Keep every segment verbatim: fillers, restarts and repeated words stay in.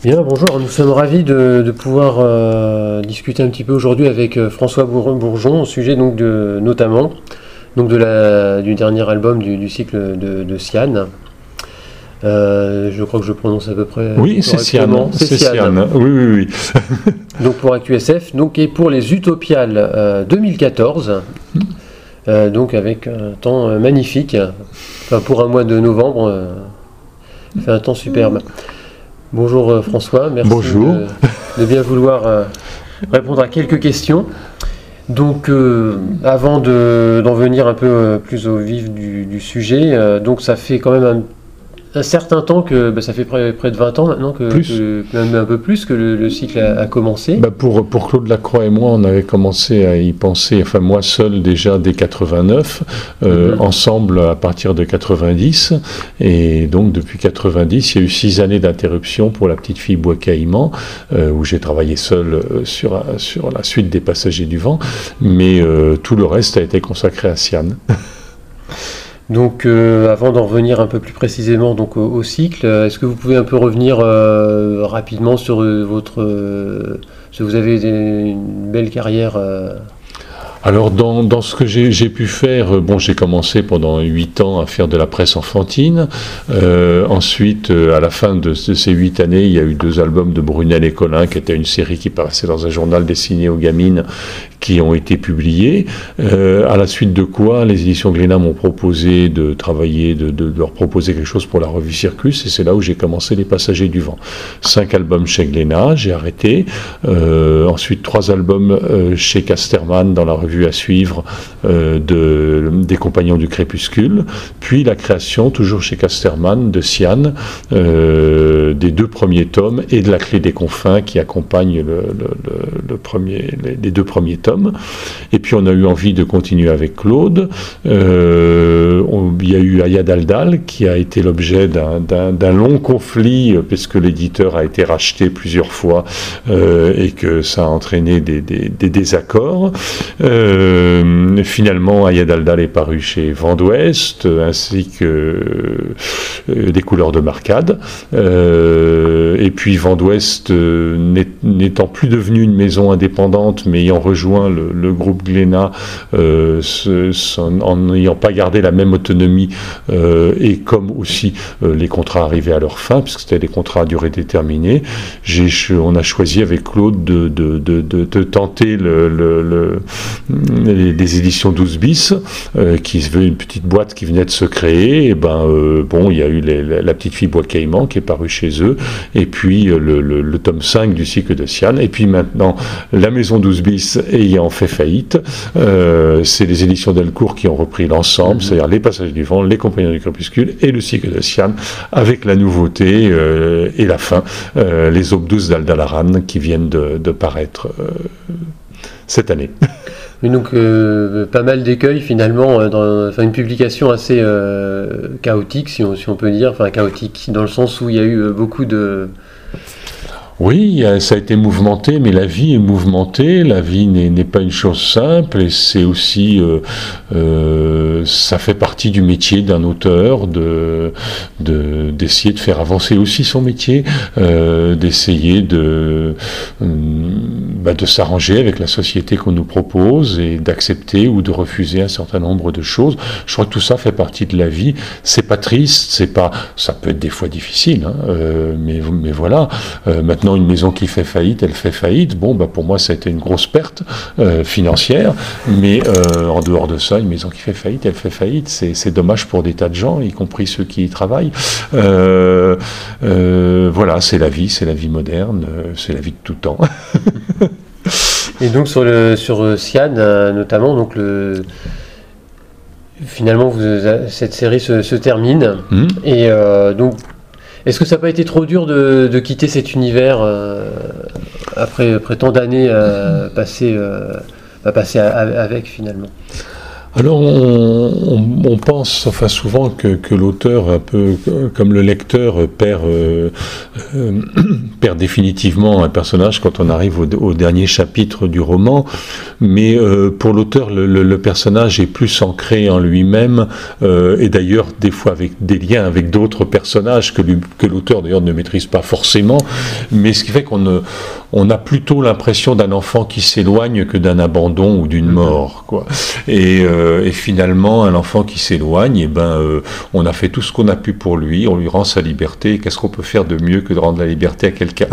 Bien, bonjour, nous sommes ravis de, de pouvoir euh, discuter un petit peu aujourd'hui avec euh, François Bour- Bourgeon au sujet donc de, notamment donc de la, du dernier album du, du cycle de, de Sian. Euh, je crois que je prononce à peu près Oui, c'est Sian. C'est Sian. Sian. Oui, oui, oui. Donc pour ActuSF, donc et pour les Utopiales euh, deux mille quatorze, euh, donc avec un temps euh, magnifique. Enfin pour un mois de novembre, euh, il fait un temps superbe. Bonjour euh, François, merci Bonjour. De, de bien vouloir euh, répondre à quelques questions. Donc euh, avant de, d'en venir un peu euh, plus au vif du, du sujet, euh, donc ça fait quand même un, un certain temps que, bah, ça fait près, près de vingt ans maintenant, que, que, même un peu plus que le, le cycle a, a commencé. Bah pour, pour Claude Lacroix et moi, on avait commencé à y penser, enfin moi seul déjà dès quatre-vingt-neuf, euh, mm-hmm. ensemble à partir de quatre-vingt-dix, et donc depuis quatre-vingt-dix, il y a eu six années d'interruption pour La Petite Fille Bois Caïman, euh, où j'ai travaillé seul sur, sur la suite des Passagers du Vent, mais euh, tout le reste a été consacré à Sian. Donc, euh, avant d'en revenir un peu plus précisément donc, au, au cycle, est-ce que vous pouvez un peu revenir euh, rapidement sur euh, votre... Euh, parce que vous avez une belle carrière euh... Alors dans, dans ce que j'ai, j'ai pu faire, bon j'ai commencé pendant huit ans à faire de la presse enfantine, euh, ensuite euh, à la fin de, de ces huit années il y a eu deux albums de Brunel et Collin qui était une série qui paraissait dans un journal destiné aux gamines qui ont été publiés, euh, à la suite de quoi les éditions Glénat m'ont proposé de travailler, de, de, de leur proposer quelque chose pour la revue Circus, et c'est là où j'ai commencé Les Passagers du Vent. Cinq albums chez Glénat, j'ai arrêté, euh, ensuite trois albums euh, chez Casterman dans la revue à suivre euh, de, des Compagnons du Crépuscule, puis la création, toujours chez Casterman, de Sian, euh, des deux premiers tomes et de La Clé des Confins qui accompagne le, le, le, le premier, les, les deux premiers tomes. Et puis on a eu envie de continuer avec Claude. Euh, on, il y a eu Aya Daldal qui a été l'objet d'un, d'un, d'un long conflit puisque l'éditeur a été racheté plusieurs fois euh, et que ça a entraîné des, des, des désaccords. Euh, Euh, finalement, Aya Daldal est paru chez Vent d'Ouest, ainsi que euh, Des Couleurs de Marcade. Euh, et puis Vent d'Ouest, euh, n'étant plus devenu une maison indépendante, mais ayant rejoint le, le groupe Glénat, euh, ce, son, en n'ayant pas gardé la même autonomie, euh, et comme aussi euh, les contrats arrivaient à leur fin, puisque c'était des contrats à durée déterminée, j'ai, on a choisi avec Claude de, de, de, de, de tenter le, le, le des éditions douze bis, euh, qui se veut une petite boîte qui venait de se créer. Et ben euh, bon, il y a eu les, la, la Petite Fille Bois Caïman qui est parue chez eux, et puis euh, le, le, le tome cinq du cycle de Sian, et puis maintenant la maison douze bis ayant fait faillite, euh, c'est les éditions Delcourt qui ont repris l'ensemble, mmh. c'est-à-dire Les Passagers du Vent, Les Compagnons du Crépuscule et le cycle de Sian, avec la nouveauté euh, et la fin, euh, les Aubes douces d'Aldalaran qui viennent de, de paraître euh, cette année. Mais donc euh, pas mal d'écueils finalement, euh, dans, enfin, une publication assez euh, chaotique si on, si on peut dire, enfin chaotique dans le sens où il y a eu euh, beaucoup de... Oui, ça a été mouvementé, mais la vie est mouvementée, la vie n'est, n'est pas une chose simple, et c'est aussi, euh, euh, ça fait partie du métier d'un auteur, de, de, d'essayer de faire avancer aussi son métier, euh, d'essayer de, euh, bah, de s'arranger avec la société qu'on nous propose, et d'accepter ou de refuser un certain nombre de choses. Je crois que tout ça fait partie de la vie, c'est pas triste, c'est pas, ça peut être des fois difficile, hein, euh, mais, mais voilà, euh, maintenant une maison qui fait faillite, elle fait faillite. Bon, bah pour moi, ça a été une grosse perte euh, financière, mais euh, en dehors de ça, une maison qui fait faillite, elle fait faillite. C'est, c'est dommage pour des tas de gens, y compris ceux qui y travaillent. Euh, euh, voilà, c'est la vie, c'est la vie moderne, euh, c'est la vie de tout temps. Et donc sur le sur Sian euh, notamment, donc le finalement, vous, cette série se, se termine, mmh. et euh, donc. Est-ce que ça n'a pas été trop dur de, de quitter cet univers euh, après, après tant d'années euh, passées, euh, passées avec finalement ? Alors, on, on, on pense enfin, souvent que, que l'auteur, un peu comme le lecteur, perd, euh, euh, perd définitivement un personnage quand on arrive au, au dernier chapitre du roman. Mais euh, pour l'auteur, le, le, le personnage est plus ancré en lui-même, euh, et d'ailleurs, des fois, avec des liens avec d'autres personnages que, lui, que l'auteur, d'ailleurs, ne maîtrise pas forcément. Mais ce qui fait qu'on ne, on a plutôt l'impression d'un enfant qui s'éloigne que d'un abandon ou d'une mort, quoi. Et, euh, et finalement, un enfant qui s'éloigne, eh ben, euh, on a fait tout ce qu'on a pu pour lui, on lui rend sa liberté. Qu'est-ce qu'on peut faire de mieux que de rendre la liberté à quelqu'un?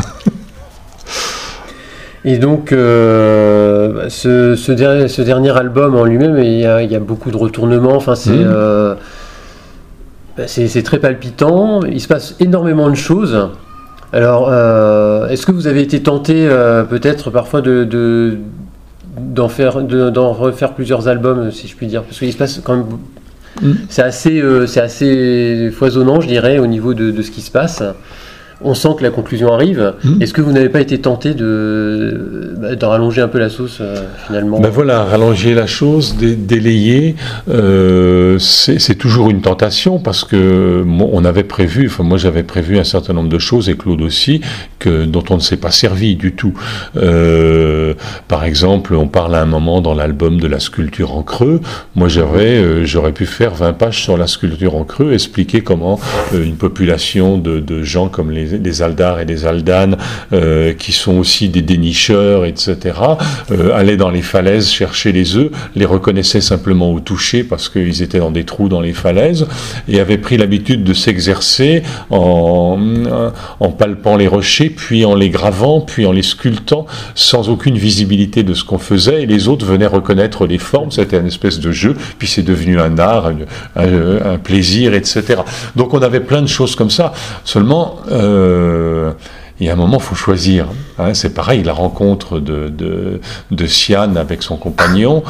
Et donc, euh, ce, ce, der- ce dernier album en lui-même, il y a, il y a beaucoup de retournements. Enfin, c'est, Mmh. euh, c'est, c'est très palpitant. Il se passe énormément de choses. Alors, euh, est-ce que vous avez été tenté, euh, peut-être parfois, de, de- d'en faire, de- d'en refaire plusieurs albums, si je puis dire, parce qu'il se passe quand même. Mmh. C'est assez, euh, c'est assez foisonnant, je dirais, au niveau de, de ce qui se passe. On sent que la conclusion arrive. Mmh. Est-ce que vous n'avez pas été tenté de, bah, de rallonger un peu la sauce, euh, finalement? Ben voilà, rallonger la chose, dé- délayer, euh, c'est, c'est toujours une tentation parce que moi, on avait prévu, enfin moi j'avais prévu un certain nombre de choses et Claude aussi, que, dont on ne s'est pas servi du tout. Euh, par exemple, on parle à un moment dans l'album de la sculpture en creux. Moi j'aurais, euh, j'aurais pu faire vingt pages sur la sculpture en creux, expliquer comment euh, une population de, de gens comme les, les Aldars et les Aldanes, euh, qui sont aussi des dénicheurs, et cetera, euh, allaient dans les falaises chercher les œufs, les reconnaissaient simplement au toucher parce qu'ils étaient dans des trous dans les falaises, et avaient pris l'habitude de s'exercer en, en palpant les rochers, puis en les gravant, puis en les sculptant, sans aucune visibilité de ce qu'on faisait, et les autres venaient reconnaître les formes. C'était une espèce de jeu, puis c'est devenu un art, un, un, un plaisir, et cetera. Donc on avait plein de choses comme ça. Seulement, euh, il y a un moment, il faut choisir. Hein, c'est pareil, la rencontre de, de, de Sian avec son compagnon,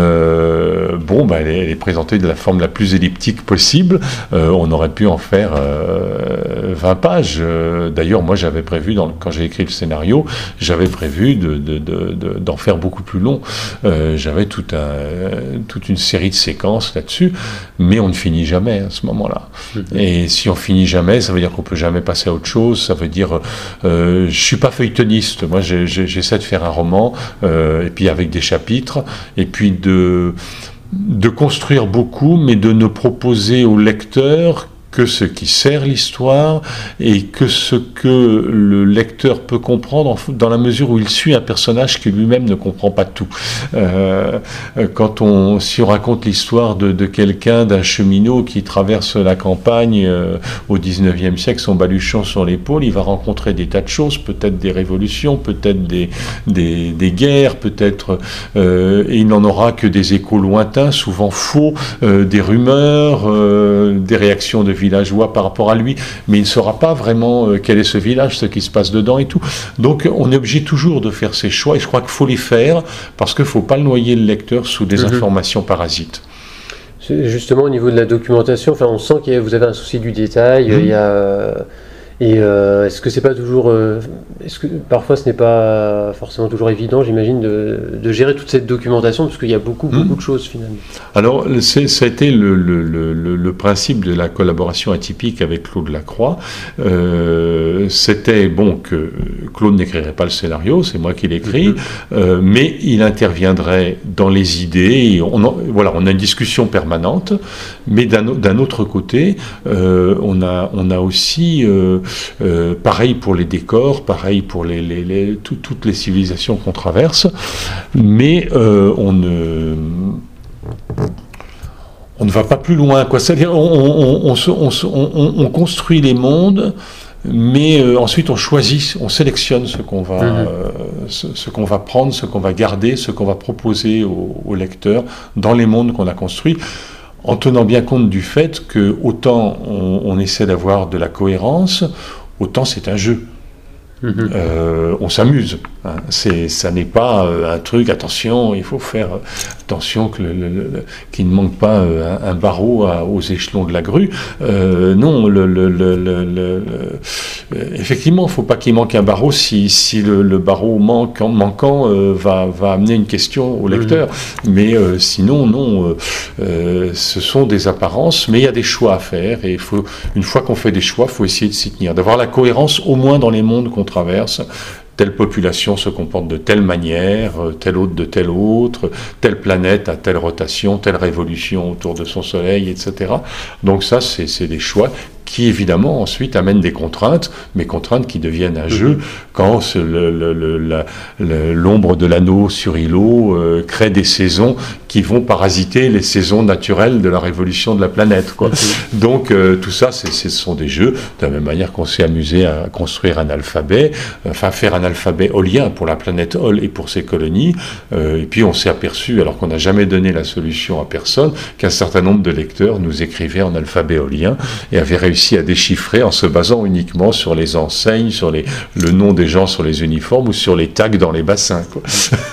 euh, bon, ben, elle, est, elle est présentée de la forme la plus elliptique possible. Euh, on aurait pu en faire euh, vingt pages. Euh, d'ailleurs, moi, j'avais prévu, dans, quand j'ai écrit le scénario, j'avais prévu de, de, de, de, d'en faire beaucoup plus long. Euh, j'avais tout un, toute une série de séquences là-dessus, mais on ne finit jamais à ce moment-là. Mm-hmm. Et si on finit jamais, ça veut dire qu'on peut jamais passer à autre chose. Ça veut dire... Euh, je suis pas feuilletoniste, moi j'ai, j'ai, j'essaie de faire un roman, euh, et puis avec des chapitres, et puis de, de construire beaucoup, mais de ne proposer au lecteur que ce qui sert l'histoire et que ce que le lecteur peut comprendre dans la mesure où il suit un personnage qui lui-même ne comprend pas tout. Euh, quand on, si on raconte l'histoire de, de quelqu'un, d'un cheminot qui traverse la campagne euh, au dix-neuvième siècle, son baluchon sur l'épaule, il va rencontrer des tas de choses, peut-être des révolutions, peut-être des, des, des guerres, peut-être, euh, et il n'en aura que des échos lointains, souvent faux, euh, des rumeurs, euh, des réactions de villageois par rapport à lui, mais il ne saura pas vraiment euh, quel est ce village, ce qui se passe dedans et tout. Donc on est obligé toujours de faire ces choix, et je crois qu'il faut les faire, parce qu'il ne faut pas noyer le lecteur sous des mmh. informations parasites. C'est justement au niveau de la documentation, enfin, on sent que vous avez un souci du détail, mmh. il y a... Et euh, est-ce que c'est pas toujours, euh, est-ce que parfois ce n'est pas forcément toujours évident, j'imagine, de, de gérer toute cette documentation, parce qu'il y a beaucoup, mmh. beaucoup de choses finalement. Alors, c'est, ça a été le, le, le, le principe de la collaboration atypique avec Claude Lacroix. Euh, c'était bon que Claude n'écrirait pas le scénario, c'est moi qui l'écris, mmh. euh, mais il interviendrait dans les idées. Et on, en, voilà, on a une discussion permanente, mais d'un, d'un autre côté, euh, on a, on a aussi euh, Euh, pareil pour les décors, pareil pour les, les, les, tout, toutes les civilisations qu'on traverse, mais euh, on ne on ne va pas plus loin, quoi. C'est-à-dire on, on, on, on, on, on construit les mondes, mais euh, ensuite on choisit, on sélectionne ce qu'on va, mmh. euh, ce, ce qu'on va prendre, ce qu'on va garder, ce qu'on va proposer au, au lecteur dans les mondes qu'on a construits, en tenant bien compte du fait que autant on, on essaie d'avoir de la cohérence, autant c'est un jeu. Mmh. Euh, on s'amuse. Hein, c'est, ça n'est pas euh, un truc, attention, il faut faire euh, attention que le, le, le, qu'il ne manque pas euh, un, un barreau à, aux échelons de la grue. Euh, non, le, le, le, le, le, le, effectivement, il ne faut pas qu'il manque un barreau si, si le, le barreau manquant, manquant euh, va, va amener une question au lecteur. Mmh. Mais euh, sinon, non, euh, euh, ce sont des apparences, mais il y a des choix à faire. Et il faut, une fois qu'on fait des choix, il faut essayer de s'y tenir, d'avoir la cohérence au moins dans les mondes qu'on traverse. Telle population se comporte de telle manière, telle autre de telle autre, telle planète a telle rotation, telle révolution autour de son soleil, et cetera. Donc ça, c'est, c'est des choix qui, évidemment, ensuite amènent des contraintes, mais contraintes qui deviennent un jeu quand ce, le, le, le, la, le, l'ombre de l'anneau sur îlot euh, crée des saisons qui vont parasiter les saisons naturelles de la révolution de la planète, quoi. Donc euh, tout ça, c'est, ce sont des jeux, de la même manière qu'on s'est amusé à construire un alphabet, enfin faire un alphabet holien pour la planète Hol et pour ses colonies, euh, et puis on s'est aperçu, alors qu'on n'a jamais donné la solution à personne, qu'un certain nombre de lecteurs nous écrivaient en alphabet holien et avaient réussi à déchiffrer en se basant uniquement sur les enseignes, sur les, le nom des gens sur les uniformes ou sur les tags dans les bassins, quoi.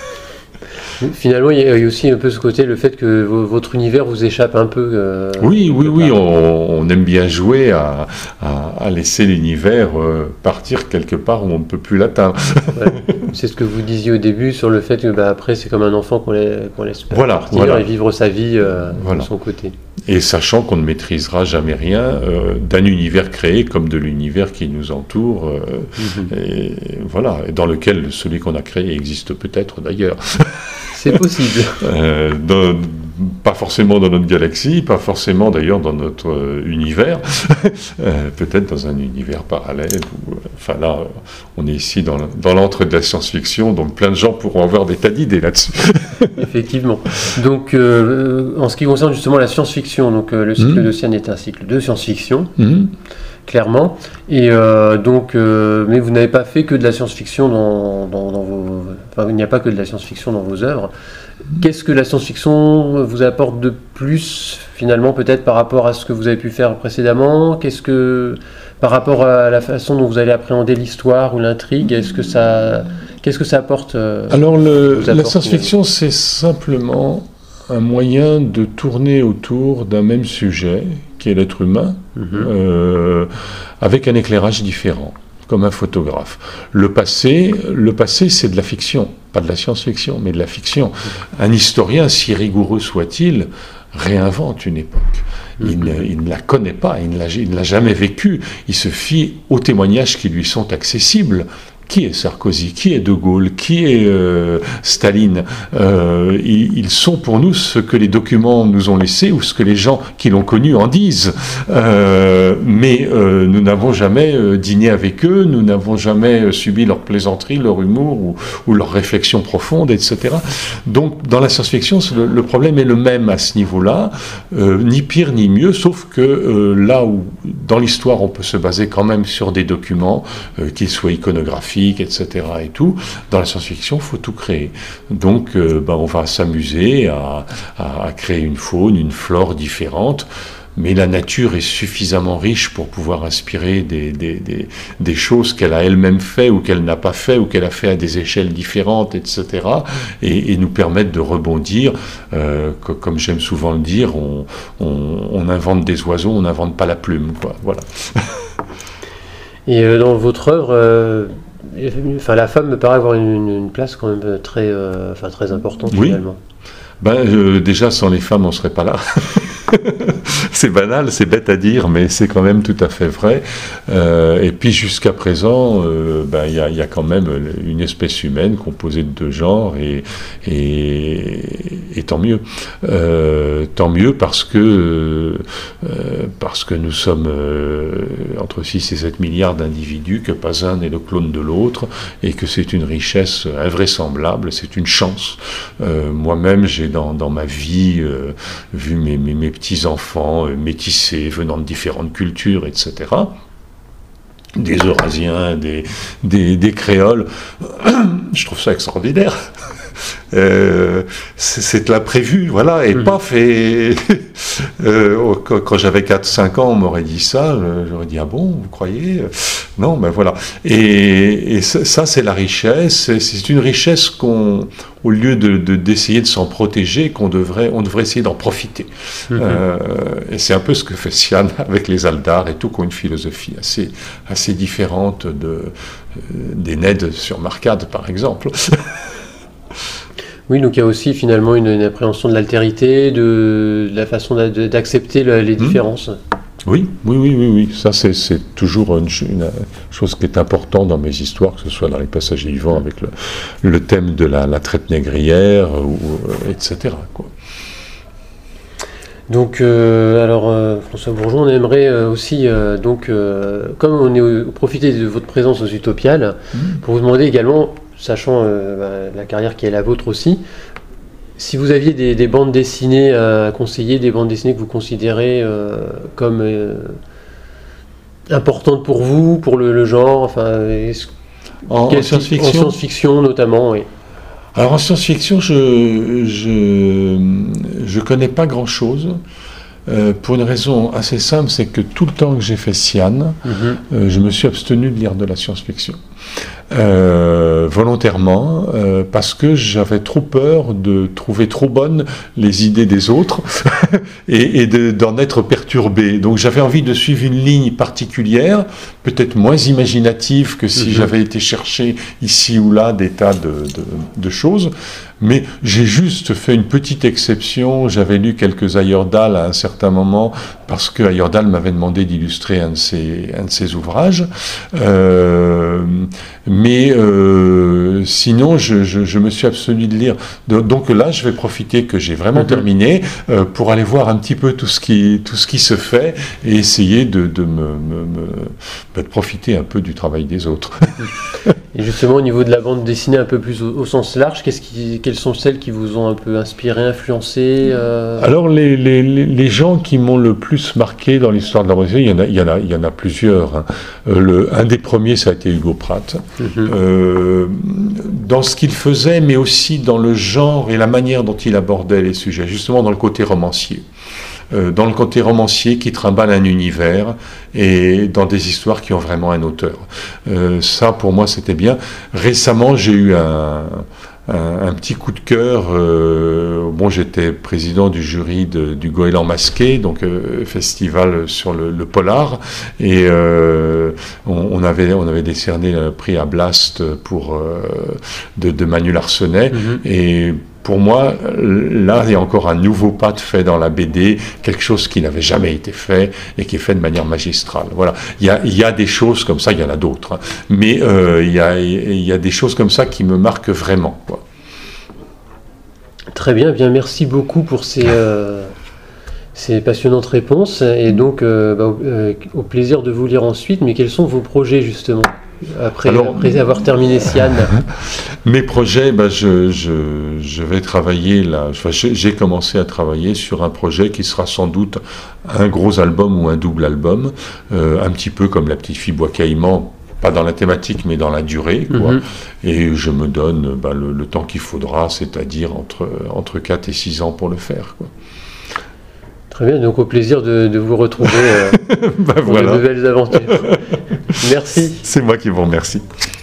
Finalement, il y a aussi un peu ce côté, le fait que votre univers vous échappe un peu. Euh, oui, oui, oui, on, on aime bien jouer à, à, à laisser l'univers euh, partir quelque part où on ne peut plus l'atteindre. Ouais. C'est ce que vous disiez au début sur le fait que bah, après, c'est comme un enfant qu'on, laisse, qu'on laisse voilà, partir voilà. et vivre sa vie euh, voilà. de son côté. Et sachant qu'on ne maîtrisera jamais rien euh, d'un univers créé comme de l'univers qui nous entoure, euh, mm-hmm. et, voilà, dans lequel celui qu'on a créé existe peut-être d'ailleurs. C'est possible. euh, dans, pas forcément dans notre galaxie, pas forcément d'ailleurs dans notre euh, univers, euh, peut-être dans un univers parallèle. Où, euh, enfin là, on est ici dans, dans l'antre de la science-fiction, donc plein de gens pourront avoir des tas d'idées là-dessus. Effectivement. Donc, euh, en ce qui concerne justement la science-fiction, donc euh, le cycle mmh. d'Océane est un cycle de science-fiction. Mmh. Clairement. Et euh, donc, euh, mais vous n'avez pas fait que de la science-fiction dans, dans, dans vos. Enfin, il n'y a pas que de la science-fiction dans vos œuvres. Qu'est-ce que la science-fiction vous apporte de plus, finalement, peut-être par rapport à ce que vous avez pu faire précédemment ? Qu'est-ce que, par rapport à la façon dont vous allez appréhender l'histoire ou l'intrigue, est-ce que ça, qu'est-ce que ça apporte euh, Alors, le, la science-fiction, c'est simplement un moyen de tourner autour d'un même sujet, qui est l'être humain, mmh. euh, avec un éclairage différent, comme un photographe. Le passé, le passé, c'est de la fiction, pas de la science-fiction, mais de la fiction. Un historien, si rigoureux soit-il, réinvente une époque. Il ne, il ne la connaît pas, il ne l'a, il ne l'a jamais vécue. Il se fie aux témoignages qui lui sont accessibles. Qui est Sarkozy? Qui est De Gaulle? Qui est euh, Staline? euh, ils, ils sont pour nous ce que les documents nous ont laissé ou ce que les gens qui l'ont connu en disent. Euh, mais euh, nous n'avons jamais euh, dîné avec eux, nous n'avons jamais euh, subi leur plaisanterie, leur humour ou, ou leurs réflexions profondes, et cetera. Donc, dans la science-fiction, le, le problème est le même à ce niveau-là, euh, ni pire ni mieux, sauf que euh, là où, dans l'histoire, on peut se baser quand même sur des documents, euh, qu'ils soient iconographiques, et cetera et tout, dans la science-fiction, il faut tout créer. Donc, euh, ben, on va s'amuser à, à, à créer une faune, une flore différente, mais la nature est suffisamment riche pour pouvoir inspirer des, des, des, des choses qu'elle a elle-même fait ou qu'elle n'a pas fait ou qu'elle a fait à des échelles différentes, et cetera, et, et nous permettre de rebondir. Euh, que, comme j'aime souvent le dire, on, on, on invente des oiseaux, on n'invente pas la plume, quoi. Voilà. Et euh, dans votre œuvre, euh, enfin, la femme me paraît avoir une, une place quand même très, euh, enfin, très importante, oui. Finalement. Ben, euh, déjà, sans les femmes, on ne serait pas là. C'est banal, c'est bête à dire, mais c'est quand même tout à fait vrai. Euh, et puis jusqu'à présent, il euh, ben, y, a, y a quand même une espèce humaine composée de deux genres, et, et, et tant mieux. Euh, tant mieux parce que, euh, parce que nous sommes euh, entre six et sept milliards d'individus, que pas un n'est le clone de l'autre, et que c'est une richesse invraisemblable, c'est une chance. Euh, moi-même, j'ai dans, dans ma vie euh, vu mes, mes, mes petits-enfants euh, métissés, venant de différentes cultures, et cetera, des Eurasiens, des, des, des Créoles. Je trouve ça extraordinaire. euh, c'est l'imprévu, voilà, et mmh. paf, et euh, quand, quand j'avais quatre cinq ans, on m'aurait dit ça, j'aurais dit, ah bon, vous croyez? Non, ben voilà. Et, et ça, ça c'est la richesse, c'est une richesse qu'on, au lieu de, de, d'essayer de s'en protéger, qu'on devrait, on devrait essayer d'en profiter. Mmh. Euh, et c'est un peu ce que fait Sian avec les Aldar et tout, qui ont une philosophie assez, assez différente de, euh, des Ned sur Marcade, par exemple. Oui, donc il y a aussi finalement une, une appréhension de l'altérité, de, de la façon d'accepter les différences. Mmh. Oui, oui, oui, oui, oui. Ça c'est, c'est toujours une, une chose qui est importante dans mes histoires, que ce soit dans Les Passagers vivants avec le, le thème de la, la traite négrière, ou, et cetera, quoi. Donc, euh, alors euh, François Bourgeon, on aimerait euh, aussi, euh, donc, euh, comme on est au, profiter de votre présence aux Utopiales, mmh. pour vous demander également, sachant euh, bah, la carrière qui est la vôtre aussi, si vous aviez des, des bandes dessinées à conseiller, des bandes dessinées que vous considérez euh, comme euh, importantes pour vous, pour le, le genre, enfin, en, en science-fiction, en science-fiction notamment, oui. Alors en science-fiction, je je je connais pas grand-chose. Euh, pour une raison assez simple, c'est que tout le temps que j'ai fait Sian, mm-hmm. euh, je me suis abstenu de lire de la science-fiction. Euh, volontairement, euh, parce que j'avais trop peur de trouver trop bonnes les idées des autres et, et de, d'en être perturbé. Donc j'avais envie de suivre une ligne particulière, peut-être moins imaginative que si mm-hmm. j'avais été chercher ici ou là des tas de, de, de choses. Mais j'ai juste fait une petite exception. J'avais lu quelques Heyerdahl à un certain moment, parce que Heyerdahl m'avait demandé d'illustrer un de ses, un de ses ouvrages. Euh, mais euh, sinon, je, je, je me suis abstenu de lire. Donc là, je vais profiter que j'ai vraiment mm-hmm. terminé euh, pour aller voir un petit peu tout ce qui, tout ce qui se fait et essayer de, de, me, me, me, de profiter un peu du travail des autres. Et justement, au niveau de la bande dessinée un peu plus au, au sens large, qu'est-ce qui, quelles sont celles qui vous ont un peu inspiré, influencé euh... Alors, les, les, les gens qui m'ont le plus marqué dans l'histoire de la bande dessinée, il y en a, il y en a, il y en a plusieurs. Hein. Euh, le, un des premiers, ça a été Hugo Pratt. Mm-hmm. Euh, dans ce qu'il faisait, mais aussi dans le genre et la manière dont il abordait les sujets, justement dans le côté romancier. Euh, dans le côté romancier qui trimballe un univers et dans des histoires qui ont vraiment un auteur. Euh, ça, pour moi, c'était bien. Récemment, j'ai eu un, un, un petit coup de cœur. Euh, bon, j'étais président du jury de, du Goéland masqué, donc euh, festival sur le, le polar, et euh, on, on, avait, on avait décerné le prix à Blast pour, euh, de, de Manu Larsenet, mm-hmm. et pour moi, là, il y a encore un nouveau pas de fait dans la B D, quelque chose qui n'avait jamais été fait et qui est fait de manière magistrale. Voilà. Il y a, il y a des choses comme ça, il y en a d'autres, hein. Mais euh, il y a, il y a des choses comme ça qui me marquent vraiment, quoi. Très bien, bien, merci beaucoup pour ces, euh, ces passionnantes réponses. Et donc, euh, bah, euh, au plaisir de vous lire ensuite. Mais quels sont vos projets, justement ? Après, Alors, après avoir terminé Sian. Mes projets, bah, je, je, je vais travailler là. Enfin, j'ai commencé à travailler sur un projet qui sera sans doute un gros album ou un double album, euh, un petit peu comme La Petite Fille Bois Caïman, pas dans la thématique mais dans la durée, quoi. Mm-hmm. Et je me donne bah, le, le temps qu'il faudra, c'est-à-dire entre, entre quatre et six ans pour le faire, quoi. Très bien, donc au plaisir de, de vous retrouver euh, bah, pour voilà. de nouvelles aventures. Merci. C'est moi qui vous remercie.